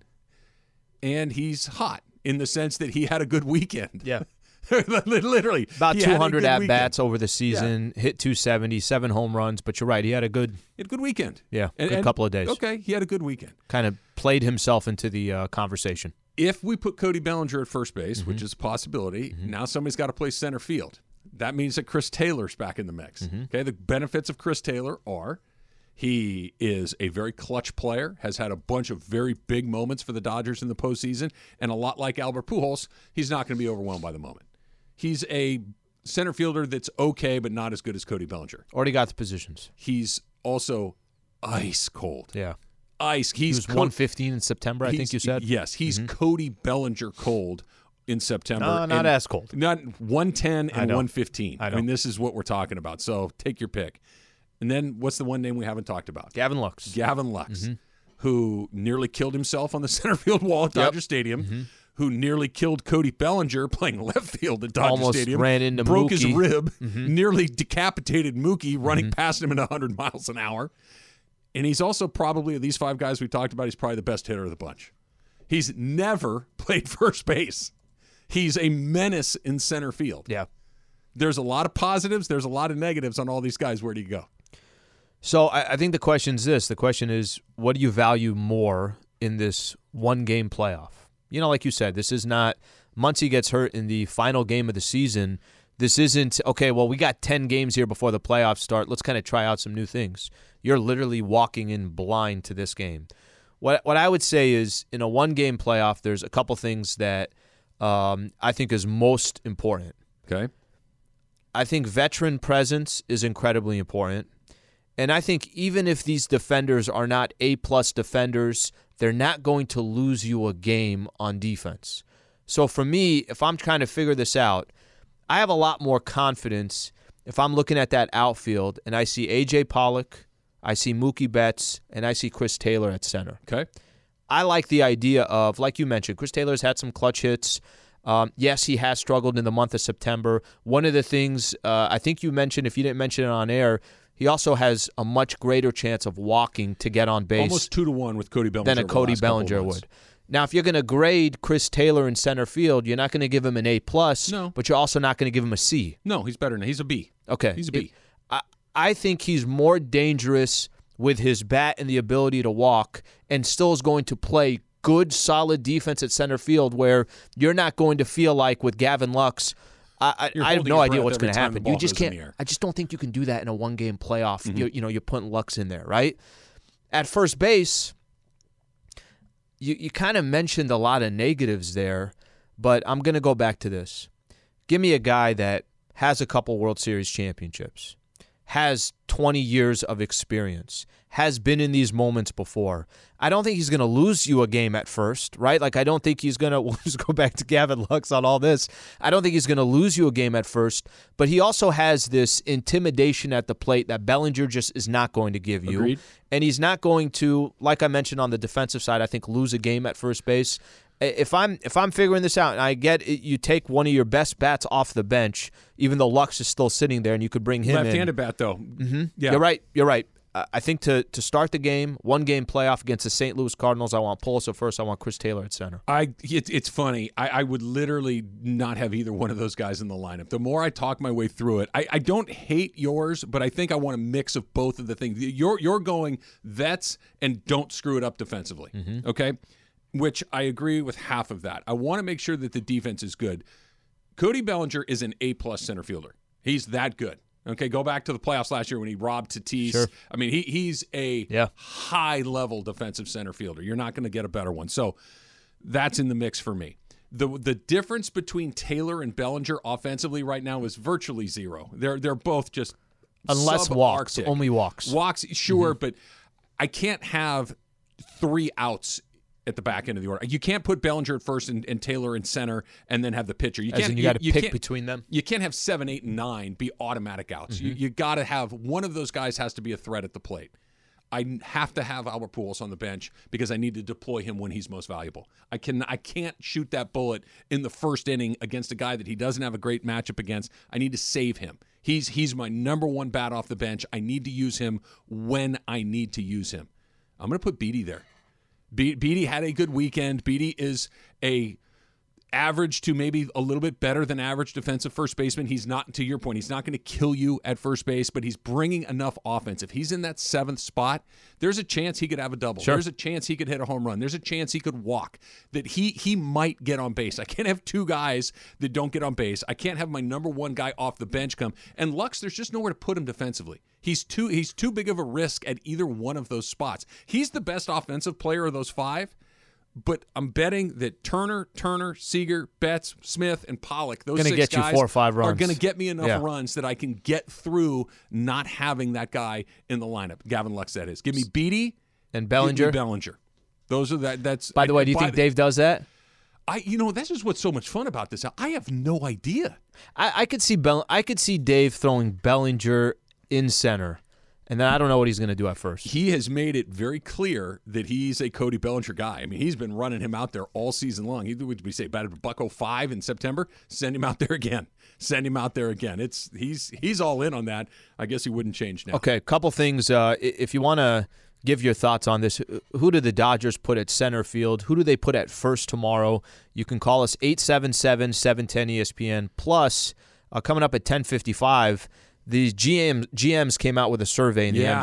And he's hot in the sense that he had a good weekend. Yeah. Literally. About he had a two hundred good at weekend. bats over the season, hit two seventy, seven home runs. But you're right, he had a good, He had a good weekend. yeah, And- good and- couple of days. Okay, he had a good weekend. Kind of played himself into the uh, conversation. If we put Cody Bellinger at first base, Mm-hmm. which is a possibility, now somebody's got to play center field. That means that Chris Taylor's back in the mix. Mm-hmm. Okay, the benefits of Chris Taylor are he is a very clutch player, has had a bunch of very big moments for the Dodgers in the postseason, and a lot like Albert Pujols, he's not going to be overwhelmed by the moment. He's a center fielder that's okay, but not as good as Cody Bellinger. Already got the positions. He's also ice cold. Yeah. Ice. He He's was co- one fifteen in September, I think he's- you said. Yes, he's Cody Bellinger cold in September. No, not and as cold. Not one ten I and know. one fifteen. I I, know. mean, this is what we're talking about. So take your pick. And then what's the one name we haven't talked about? Gavin Lux. Gavin Lux, Mm-hmm. who nearly killed himself on the center field wall at Yep. Dodger Stadium. Mm-hmm. Who nearly killed Cody Bellinger playing left field at Dodger Almost Stadium. ran into broke his Mookie. rib, Mhm. nearly decapitated Mookie running Mm-hmm. past him at one hundred miles an hour. And he's also probably, of these five guys we talked about, he's probably the best hitter of the bunch. He's never played first base. He's a menace in center field. Yeah. There's a lot of positives. There's a lot of negatives on all these guys. Where do you go? So I, I think the question is this. The question is, what do you value more in this one-game playoff? You know, like you said, this is not – Muncy gets hurt in the final game of the season. This isn't, okay, well, we got ten games here before the playoffs start. Let's kind of try out some new things. You're literally walking in blind to this game. What what I would say is in a one-game playoff, there's a couple things that um, I think is most important. Okay. I think veteran presence is incredibly important. And I think even if these defenders are not A-plus defenders, they're not going to lose you a game on defense. So for me, if I'm trying to figure this out, I have a lot more confidence if I'm looking at that outfield and I see A J Pollock, I see Mookie Betts, and I see Chris Taylor at center. Okay. I like the idea of, like you mentioned, Chris Taylor's had some clutch hits. Um, yes, he has struggled in the month of September. One of the things uh, I think you mentioned, if you didn't mention it on air, he also has a much greater chance of walking to get on base. Almost two to one with Cody Bellinger. Than a Cody Bellinger would. Now, if you're going to grade Chris Taylor in center field, you're not going to give him an A plus, no. but you're also not going to give him a C. No, he's better than he's a B. Okay, he's a B. It, I, I think he's more dangerous with his bat and the ability to walk, and still is going to play good, solid defense at center field, where you're not going to feel like with Gavin Lux. I, I, I have no idea what's going to happen. You just can't. I just don't think you can do that in a one-game playoff. Mm-hmm. You, you know, you're putting Lux in there, right? At first base, you you kind of mentioned a lot of negatives there, but I'm going to go back to this. Give me a guy that has a couple World Series championships, has twenty years of experience, has been in these moments before. I don't think he's going to lose you a game at first, right? Like, I don't think he's going to, we'll just go back to Gavin Lux on all this. I don't think he's going to lose you a game at first, but he also has this intimidation at the plate that Bellinger just is not going to give you. Agreed. And he's not going to, like I mentioned on the defensive side, I think lose a game at first base. If I'm if I'm figuring this out, and I get it, you take one of your best bats off the bench, even though Lux is still sitting there, and you could bring him in. Left-handed bat, though. Mm-hmm. Yeah. You're right. You're right. I think to to start the game, one game playoff against the Saint Louis Cardinals, I want Pulis at first. I want Chris Taylor at center. I it, it's funny. I, I would literally not have either one of those guys in the lineup. The more I talk my way through it, I, I don't hate yours, but I think I want a mix of both of the things. You're you're going vets and don't screw it up defensively. Mm-hmm. Okay, which I agree with half of that. I want to make sure that the defense is good. Cody Bellinger is an A plus center fielder. He's that good. Okay, go back to the playoffs last year when he robbed Tatis. Sure. I mean, he he's a yeah. high-level defensive center fielder. You're not going to get a better one. So that's in the mix for me. The the difference between Taylor and Bellinger offensively right now is virtually zero. They're they're both just Unless walks, only walks. Walks, sure, Mm-hmm. but I can't have three outs at the back end of the order. You can't put Bellinger at first and, and Taylor in center and then have the pitcher. You As can't. in you got to pick can't- between them. You can't have seven, eight, and nine be automatic outs. You, you got to have one of those guys has to be a threat at the plate. I have to have Albert Pujols on the bench because I need to deploy him when he's most valuable. I can I can't shoot that bullet in the first inning against a guy that he doesn't have a great matchup against. I need to save him. He's he's my number one bat off the bench. I need to use him when I need to use him. I'm going to put Beede there. Be- Beede had a good weekend. Beede is a average to maybe a little bit better than average defensive first baseman. He's not, to your point, he's not going to kill you at first base, but he's bringing enough offense. If he's in that seventh spot, there's a chance he could have a double. Sure. There's a chance he could hit a home run. There's a chance he could walk, that he he might get on base. I can't have two guys that don't get on base. I can't have my number one guy off the bench come. And Lux, there's just nowhere to put him defensively. He's too he's too big of a risk at either one of those spots. He's the best offensive player of those five. But I'm betting that Turner, Turner, Seager, Betts, Smith, and Pollock, those Gonna six get you guys four or five are runs. going to get me enough Yeah. runs that I can get through not having that guy in the lineup. Gavin Lux, that is. Give me Beede And give Bellinger. me Bellinger. Those are that. That's. By the way, do you think Dave does that? I, you know, that's just what's so much fun about this. I have no idea. I, I could see Bell. I could see Dave throwing Bellinger in center, and then I don't know what he's going to do at first. He has made it very clear that he's a Cody Bellinger guy. I mean, he's been running him out there all season long. He would we say batted a buck oh five in September. Send him out there again. Send him out there again. It's he's he's all in on that. I guess he wouldn't change now. Okay, a couple things. Uh, i- if you want to give your thoughts on this, who do the Dodgers put at center field? Who do they put at first tomorrow? You can call us eight seven seven, seven one zero, E S P N. Plus, uh, coming up at ten fifty-five, the G M, G Ms came out with a survey in the Yeah. N B A.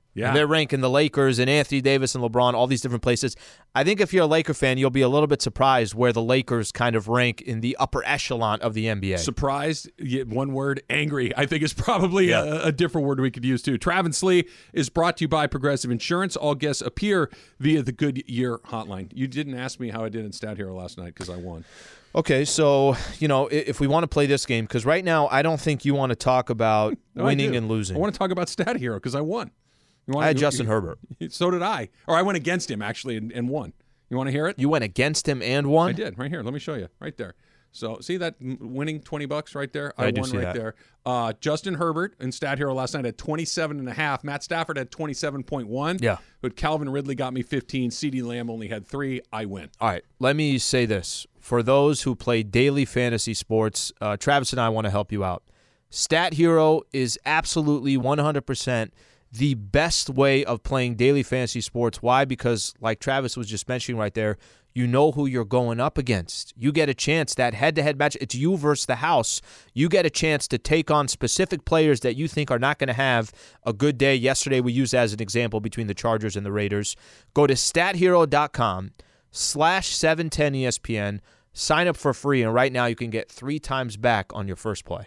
Yeah. And they're ranking the Lakers and Anthony Davis and LeBron, all these different places. I think if you're a Laker fan, you'll be a little bit surprised where the Lakers kind of rank in the upper echelon of the N B A. Surprised, yeah, one word, angry, I think is probably Yeah. a, a different word we could use too. Travis Lee is brought to you by Progressive Insurance. All guests appear via the Goodyear hotline. You didn't ask me how I did in Stat Hero last night because I won. Okay, so, you know, i- if we want to play this game, because right now I don't think you want to talk about No, I winning do. and losing. I want to talk about Stat Hero because I won. You want, I had you- Justin you- Herbert. So did I. Or I went against him, actually, and, and won. You want to hear it? You went against him and won? I did. Right here. Let me show you. Right there. So see that m- winning twenty bucks right there? I I, do won see right that. there. Uh, Justin Herbert in Stat Hero last night had twenty-seven and a half. Matt Stafford had twenty-seven point one. Yeah. But Calvin Ridley got me fifteen. CeeDee Lamb only had three. I win. All right, let me say this. For those who play daily fantasy sports, uh, Travis and I want to help you out. Stat Hero is absolutely one hundred percent the best way of playing daily fantasy sports. Why? Because, like Travis was just mentioning right there, you know who you're going up against. You get a chance, that head-to-head match, it's you versus the house. You get a chance to take on specific players that you think are not going to have a good day. Yesterday, we used that as an example between the Chargers and the Raiders. Go to stat hero dot com slash seven ten E S P N. Sign up for free, and right now you can get three times back on your first play.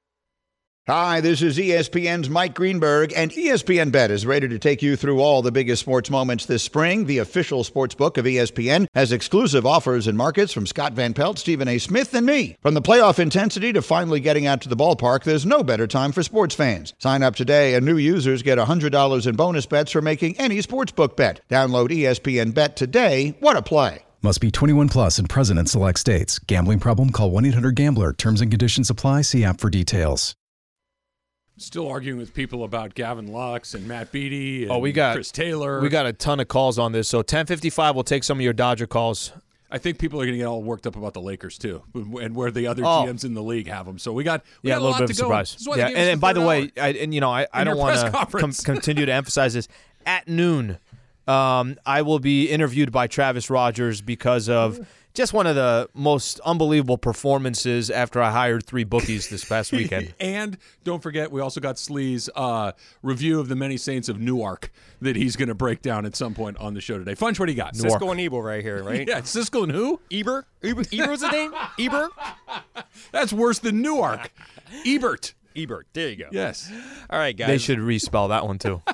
Hi, this is E S P N's Mike Greenberg, and E S P N Bet is ready to take you through all the biggest sports moments this spring. The official sports book of E S P N has exclusive offers and markets from Scott Van Pelt, Stephen A. Smith, and me. From the playoff intensity to finally getting out to the ballpark, there's no better time for sports fans. Sign up today, and new users get one hundred dollars in bonus bets for making any sportsbook bet. Download E S P N Bet today. What a play. Must be twenty-one plus and present in select states. Gambling problem? Call one eight hundred gambler. Terms and conditions apply. See app for details. Still arguing with people about Gavin Lux and Matt Beattie and Oh, we got Chris Taylor. We got a ton of calls on this. So ten fifty-five, we'll take some of your Dodger calls. I think people are going to get all worked up about the Lakers too, and where the other Oh. G Ms in the league have them. So we got we Yeah, got a little lot bit to of a go. surprise. This is why the Yeah, game and, is and by the third way, hour. I, and you know, I, I In don't your want press to com- conference. continue to emphasize this. At noon, um, I will be interviewed by Travis Rogers because of just one of the most unbelievable performances after I hired three bookies this past weekend. And don't forget, we also got Slee's uh, review of the Many Saints of Newark that he's going to break down at some point on the show today. Funch, what do you got? Cisco and Ebel right here, right? Yeah, Cisco and who? Eber? Eber, Eber was the name? Eber? That's worse than Newark. Ebert. Ebert. There you go. Yes. All right, guys. They should respell that one too.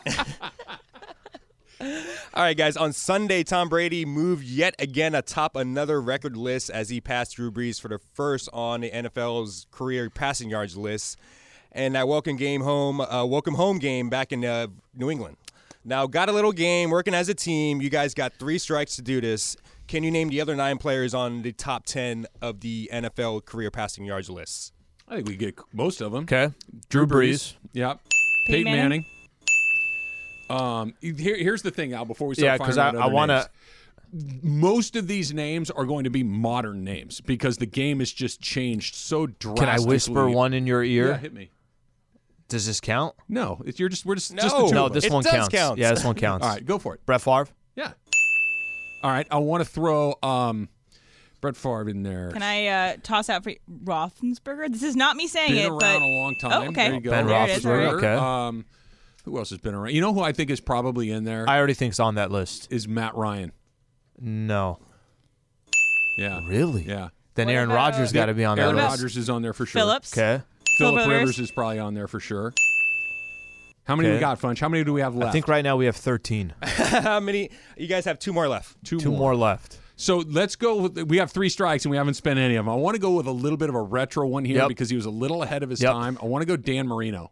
All right, guys. On Sunday, Tom Brady moved yet again atop another record list as he passed Drew Brees for the first on the N F L's career passing yards list. And that welcome game home, uh, welcome home game back in uh, New England. Now, got a little game, working as a team. You guys got three strikes to do this. Can you name the other nine players on the top ten of the N F L career passing yards list? I think we get most of them. Okay. Drew Drew Brees. Brees. Yep. Peyton Peyton Manning. Manning. Um, here, here's the thing, Al, before we start Yeah, firing 'cause I- out I other wanna- names. Most of these names are going to be modern names because the game has just changed so drastically. Can I whisper one in your ear? Yeah, hit me. Does this count? No, it's, you're just we're just No. just the two No, of us. this It one does counts. count. Yeah, this one counts. All right, go for it. Brett Favre. Yeah. All right, I want to throw um, Brett Favre in there. Can I uh, toss out for you? Roethlisberger? This is not me saying Been it, around but a long time. Oh, okay. There you go. Ben There it is. All Roethlisberger. right. Okay. Um, who else has been around? You know who I think is probably in there I already think it's on that list. is Matt Ryan. No. Yeah. Really? Yeah. Then What Aaron about- Rodgers got to be on that Aaron list. Rodgers is on there for sure. Phillips. Okay. Philip Phillip Rivers. Rivers is probably on there for sure. How many Okay. we got, Funch? How many do we have left? I think right now we have thirteen. How many? You guys have two more left. two, Two more left. So let's go. With, we have three strikes and we haven't spent any of them. I want to go with a little bit of a retro one here Yep. because he was a little ahead of his Yep. time. I want to go Dan Marino.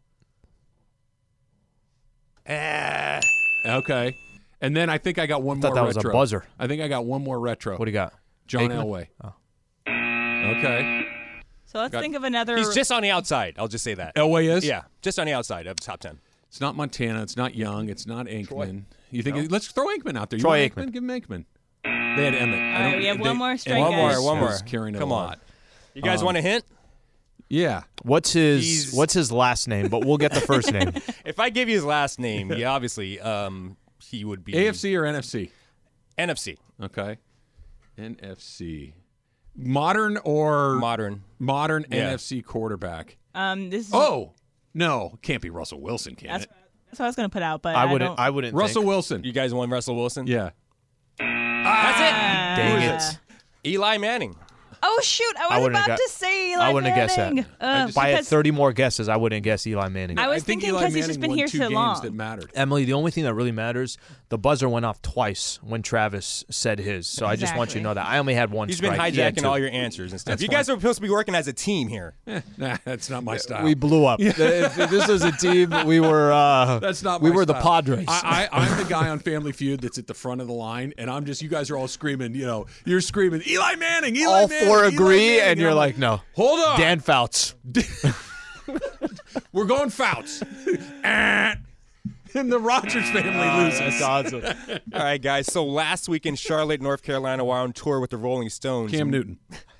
Eh. Okay. And then I think I got one Thought more that was a retro. buzzer. I think I got one more retro. What do you got? John Aikman? Elway. Oh. Okay. So let's Got- think of another. He's just on the outside. I'll just say that. Elway is? Yeah, just on the outside of the top ten. It's not Montana. It's not Young. It's not Aikman. You think? Let's throw Aikman out there. You Troy want Aikman. Give him Aikman. They had Emmett. I All right, don't- we have they- one more strike, One more, guys. one more. is carrying it Come a on. lot. You guys Um, want a hint? Yeah. What's his He's- What's his last name? But we'll get the first name. If I give you his last name, yeah, obviously, um, he would be A F C or N F C? N F C. Okay. N F C. Modern or Modern. modern Yeah. N F C quarterback. Um, this is Oh no, can't be Russell Wilson, can That's it? That's what I was going to put out, but I, I wouldn't. don't. I wouldn't. Russell think. Wilson. You guys want Russell Wilson? Yeah. That's it. Dang Uh, it. Eli Manning. Oh shoot! I I was wouldn't have about got- to say Eli I wouldn't have guessed Manning. that. Uh, By because thirty more guesses, I wouldn't guess Eli Manning. I was I think thinking Eli because he's Manning just been won here two so games long. that mattered. Emily, the only thing that really matters, the buzzer went off twice when Travis said his. So I just want you to know that. I only had one He's been strike. He had hijacking two. all your answers and stuff. That's you guys fine. are supposed to be working as a team here. Eh, nah, that's not my style. We blew up. if, if this was a team, we were. Uh, That's not. We my were the style. Padres. I, I, I'm the guy on Family Feud that's at the front of the line, and I'm just. You guys are all screaming. You know, you're screaming Eli Manning. Eli all Manning, four Eli agree, Manning, and you're I'm like, no. Hold on. Dan Fouts. We're going Fouts. and the Rogers family loses. That's awesome. All right, guys. So last week in Charlotte, North Carolina, while on tour with the Rolling Stones. Cam Newton.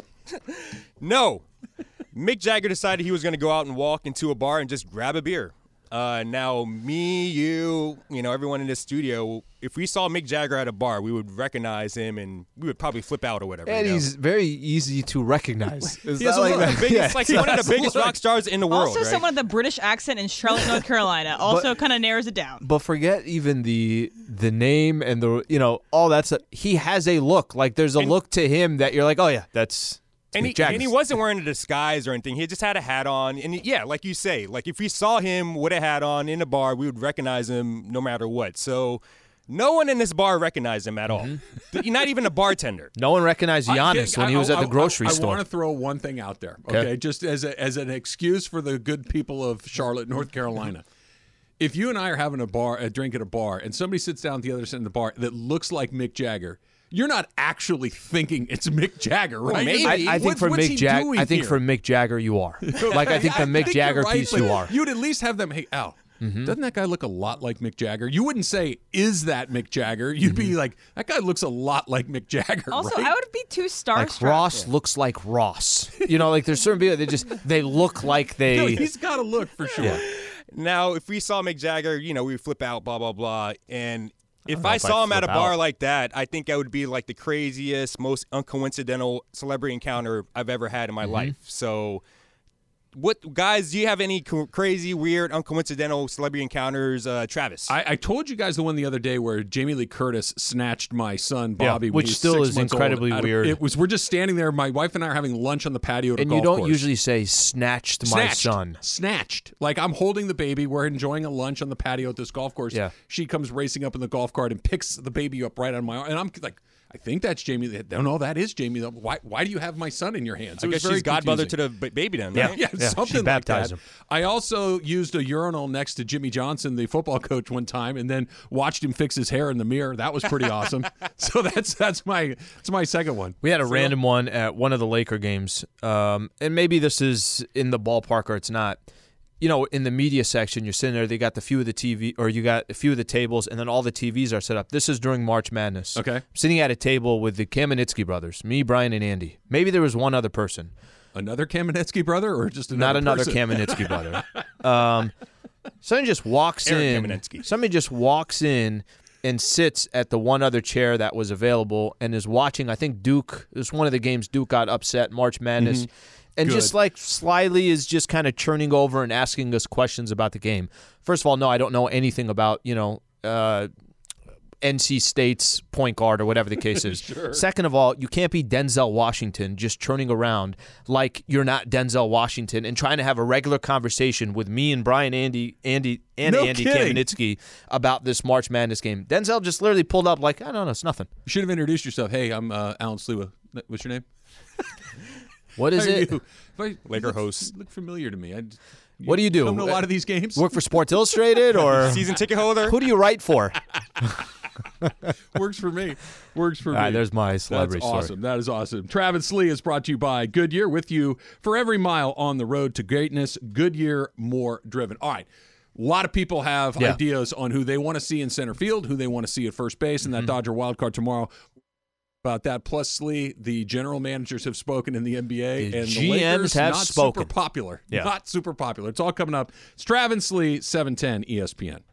No. Mick Jagger decided he was going to go out and walk into a bar and just grab a beer. Uh, now, me, you, you know, everyone in this studio, if we saw Mick Jagger at a bar, we would recognize him and we would probably flip out or whatever. And you know? he's very easy to recognize. Is He has that a like look. that? The biggest- Yeah. like one of the biggest rock stars in the world. Also, right? someone with a British accent in Charlotte, North Carolina, also kind of narrows it down. But forget even the the name and the you know all that stuff. He has a look. Like there's a And- look to him that you're like, oh yeah, that's. And Mick he, Jagger. and he wasn't wearing a disguise or anything. He just had a hat on. And he- yeah, like you say, like if we saw him with a hat on in a bar, we would recognize him no matter what. So no one in this bar recognized him at all. Mm-hmm. Not even a bartender. No one recognized I Giannis think- when he I- was I- at the grocery I, I, store. I want to throw one thing out there, okay? Okay. Just as a, as an excuse for the good people of Charlotte, North Carolina. If you and I are having a bar, a drink at a bar, and somebody sits down at the other side of the bar that looks like Mick Jagger, you're not actually thinking it's Mick Jagger, right? maybe. I, I think What's- for what's Mick he Jagger, doing I think here? for Mick Jagger, you are. Like I think the Mick you're Jagger right, piece, but you are. You'd at least have them. Hey, Al, Mm-hmm. doesn't that guy look a lot like Mick Jagger? You wouldn't say, "Is that Mick Jagger?" You'd Mm-hmm. be like, "That guy looks a lot like Mick Jagger." Also, right? I would be too starstruck. Like Ross looks like Ross. You know, like there's certain people that just they look like they. No, he's got to look for sure. Yeah. Now, if we saw Mick Jagger, you know, we would flip out, blah, blah, blah. And if know I, if I'd saw him at a flip bar out. like that, I think that would be like the craziest, most uncoincidental celebrity encounter I've ever had in my Mm-hmm. life. So, what guys, do you have any co- crazy, weird, uncoincidental celebrity encounters, uh, Travis? I, I told you guys the one the other day where Jamie Lee Curtis snatched my son Bobby, Yeah, when which he was still six is months incredibly old. I- weird. It was we're just standing there. My wife and I are having lunch on the patio. At a and you golf don't course. usually say snatched my Snatched. son. Snatched. Like I'm holding the baby. We're enjoying a lunch on the patio at this golf course. Yeah. She comes racing up in the golf cart and picks the baby up right on my arm. And I'm like, I think that's Jamie. Lee. No, no, that is Jamie. Lee. Why? Why do you have my son in your hands? It I was guess very she's godmother confusing. to the b- baby then, Yeah. right? Yeah, Yeah, something she like baptized that. him. I also used a urinal next to Jimmy Johnson, the football coach, one time, and then watched him fix his hair in the mirror. That was pretty awesome. So that's that's my that's my second one. We had a So- random one at one of the Laker games, um, and maybe this is in the ballpark or it's not. You know, in the media section, you're sitting there. They got the few of the T V, or you got a few of the tables, and then all the T Vs are set up. This is during March Madness. Okay. I'm sitting at a table with the Kamenetsky brothers, me, Brian, and Andy. Maybe there was one other person. Another Kamenetsky brother, or just Not another another person? Kamenetsky brother. Um, somebody just walks Eric in. Kamenetsky. Somebody just walks in and sits at the one other chair that was available and is watching. I think Duke. It was one of the games Duke got upset, March Madness. And Good. just like slyly is just kind of churning over and asking us questions about the game. First of all, no, I don't know anything about, you know, uh, N C State's point guard or whatever the case is. Sure. Second of all, you can't be Denzel Washington just churning around like you're not Denzel Washington and trying to have a regular conversation with me and Brian, Andy, Andy, and No Andy kidding. Kamenetsky about this March Madness game. Denzel just literally pulled up like, I don't know, it's nothing. You should have introduced yourself. Hey, I'm uh, Alan Slewa. What's your name? What is How are it? you? If I- Laker look- host. Look familiar to me. I, What do you do? Come to a lot of these games. Work for Sports Illustrated or Season ticket holder? who do you write for? Works for me. Works for All me. right, there's my celebrity That's story. awesome. That is awesome. Travis Lee is brought to you by Goodyear, with you for every mile on the road to greatness. Goodyear, more driven. All right. A lot of people have Yeah. ideas on who they want to see in center field, who they want to see at first base, and Mm-hmm. that Dodger wild card tomorrow. About that, plus Lee, the general managers have spoken in the N B A, The and G Ms the Lakers have not spoken. super popular. Yeah. Not super popular. It's all coming up. It's Travis Lee, seven ten E S P N.